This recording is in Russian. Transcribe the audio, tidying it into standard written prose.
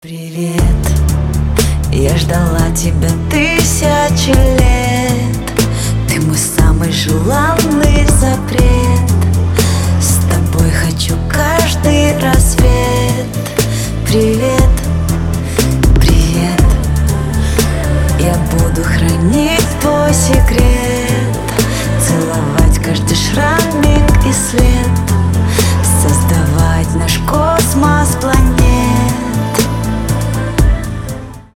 Привет, я ждала тебя тысячи лет. Ты мой самый желанный запрет. С тобой хочу каждый рассвет. Привет, привет, я буду хранить твой секрет.